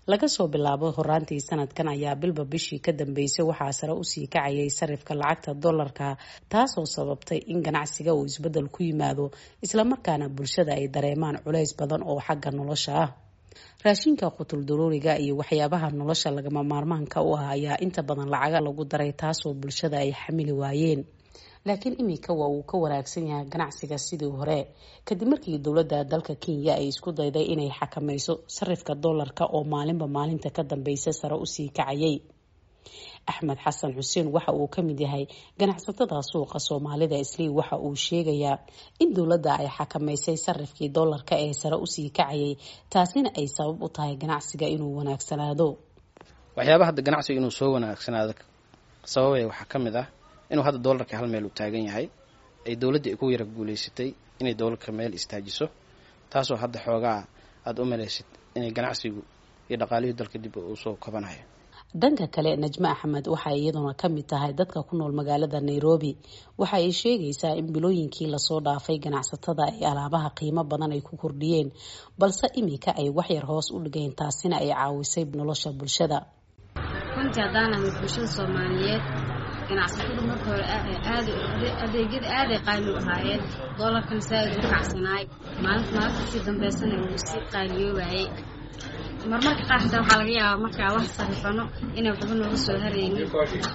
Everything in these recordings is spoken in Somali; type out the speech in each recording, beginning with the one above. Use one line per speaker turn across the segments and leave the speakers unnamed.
laga soo bilaabo horaantii sanadkan ayaa bilba bishii ka dambeysay waxaa sare usii kacayay sarifka lacagta dollarka taasoo sababtay in ganacsiga uu isbedel ku yimaado islamarkaana bulshada ay dareemaan culays badan oo xagga nolosha ah. raashinka qutul daruuriga iyo waxyaabaha nolosha lagama maarmaanka u ah ayaa inta badan lacaga lagu daray taasoo bulshada ay xamili waayeen. laakiin iminka waa uu ka wanaagsan yahay ganacsiga sidii hore kadib markii dowladda dalka Kenya ay isku dayday inay xakamayso sarifka dollarka oo maalinba maalinta ka dambeysa sare usii kacayay. Axmed Xasan Xuseen waxa uu ka mid yahay ganacsatada suuqa Soomaalida Islii waxa uu sheegayaa in dowladda ay xakamaysay sarifkii dollarka ee sare usii kacayay taasina ay sabab u tahay ganacsiga inuu wanaagsanaado.
waxyaabaha hadda ganacsiga inuu soo wanaagsanaado sababay waxa kamid ah inuu hadda dollarka hal meel u taagan yahay ay dawladda ku yara guuleysatay inay dollarka meel istaajiso taasoo hadda xoogaa aad u maleesid inay ganacsigu iyo dhaqaalihi dalka dib u soo kabanayo.
dhanka kale Najma Axmed waxa iyaduna ka mid tahay dadka ku nool magaalada Nairobi waxa ay sheegaysaa in bilooyinkii la soo dhaafay ganacsatada ay alaabaha qiimo badan ay ku kordhiyeen balse iminka ay wax yar hoos u dhigeen taasina ay caawisay nolosha bulshada.
runtii haddana bulshada Soomaaliyeed ganacsatada marka hore adeegyada aad ay qaali u ahaayeen dollarkan saad u kacsanaay maalinta si dambeysana uu si qaaliyoobay marmarka qaar waxa laga yaabaa marka wax sarifano inay waxba nooga soo hareynin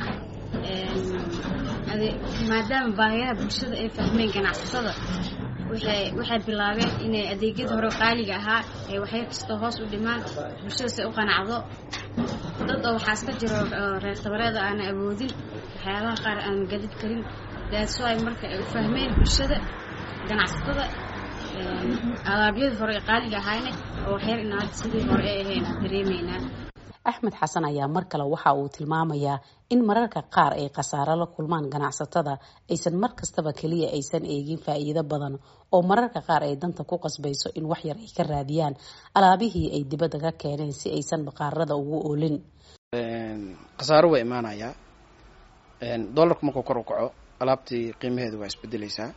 maadaama baahiyaha bulshada ay fahmeen ganacsatada waxay bilaabeen inay adeegyada hore qaaliga ahaa ee waxay kasta hoos u dhimaan bulshada si u qanacdo. dad waxa iska jiro reer tabareeda aan awoodin waxyaabaha qaar aan gadid karin taasoo ay marka ay fahmeen bulshada ganacsatada alaabyada hore qaaliga ahaayeen oo waxyar inaad sidii hore ay ahayn dareemeynaa.
Axmed Xasan ayaa mar kale waxa uu tilmaamayaa in mararka qaar ay khasaaro la kulmaan ganacsatada aysan mar kastaba kaliya aysan eegin faa'iido badan oo mararka qaar ay danta ku qasbayso in wax yar ay ka raadiyaan alaabihii ay dibadda ka keeneen si aysan baqaarada ugu oolin.
khasaaro way imaanaya dollarku markuu kor u kaco alaabtii qiimaheedu waa isbedelaysaa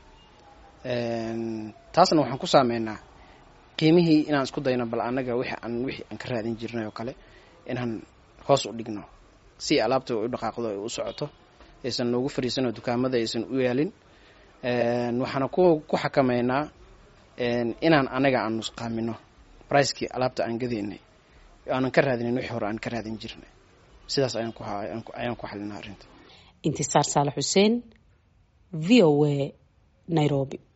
taasna waxaan ku saameynaa qiimihii inaan isku dayno bal anaga wixii aan ka raadin jirnay oo kale inaan hoos u dhigno si alaabta u dhaqaaqdo ay u socoto aysan noogu fariisano dukaamada aysan u yaalin waxaan ku xakameynaa inaan anaga aan nusqaamino price-kii alaabta aan gadeynay aanan ka raadinin wixii hore aan ka raadin jirnay sidaas ayaan ku xalinaa arrinta.
Intisaar Saalax Xuseen VOA Nairobi.